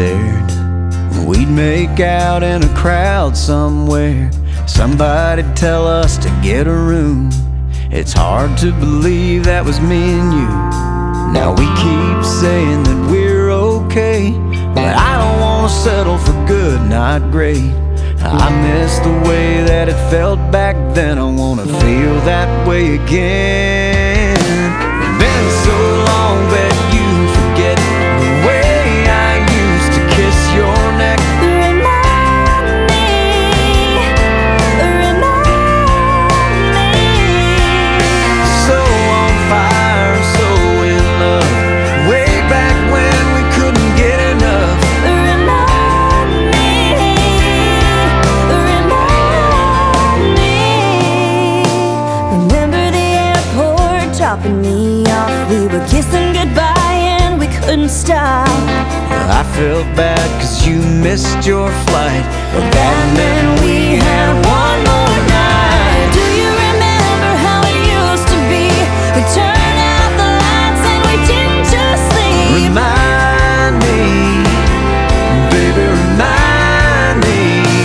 stared. We'd make out in a crowd somewhere. Somebody'd tell us to get a room. It's hard to believe that was me and you. Now we keep saying that we're okay, but I don't wanna settle for good, not great. I miss the way that it felt back then. I wanna feel that way again. It's been so long that you forget the way I used to kiss your neck. Remind me. So on fire, so in love, way back when we couldn't get enough. Remind me. Remember the airport dropping me off? We were kissing goodbye and we couldn't stop. I felt bad 'cause you missed your flight, but that meant we had one more night. Do you remember how it used to be? We turned out the lights and we didn't just sleep. Remind me, baby, remind me.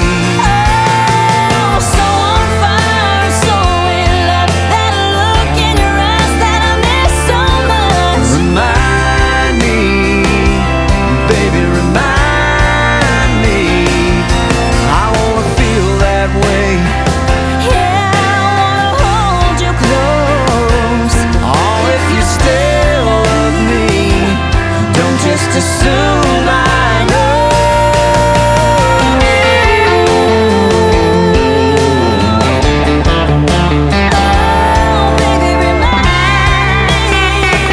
Oh, so on fire, so in love. That look in your eyes that I miss so much. Remind me, baby, remind me. I wanna feel that way. Yeah, I wanna hold you close. Oh, if you still love me, don't just assume I know. Oh, baby, remind me.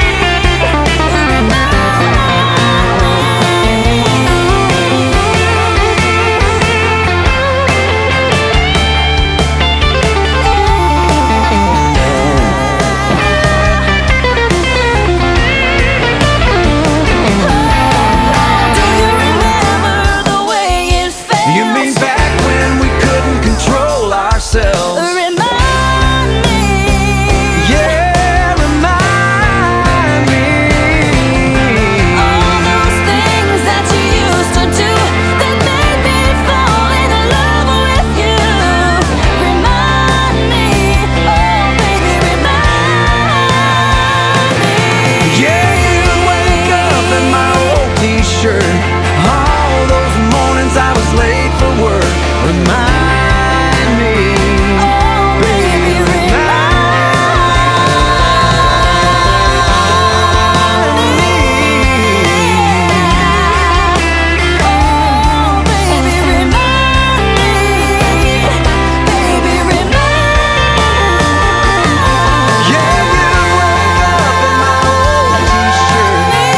Do you remember the way it felt? You mean back when we couldn't control ourselves? Remind me. Yeah, remind me. All those things that you used to do that made me fall in love with you. Remind me, oh baby, remind me. Yeah, you wake up in my old t-shirt. All those mornings I was late for work. Remind me, Oh baby, remind me. Oh baby, remind me. Baby, remind yeah, you wake up in my old t-shirt.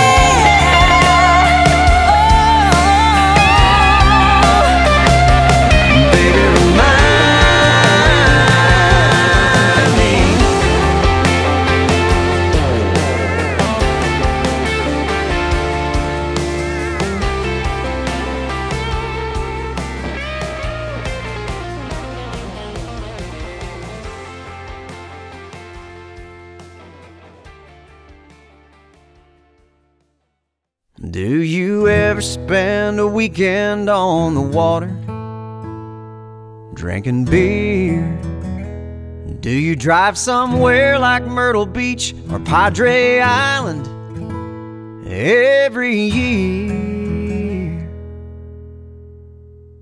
Baby, remind me. Do you ever spend a weekend on the water, drinking beer? Do you drive somewhere like Myrtle Beach or Padre Island every year?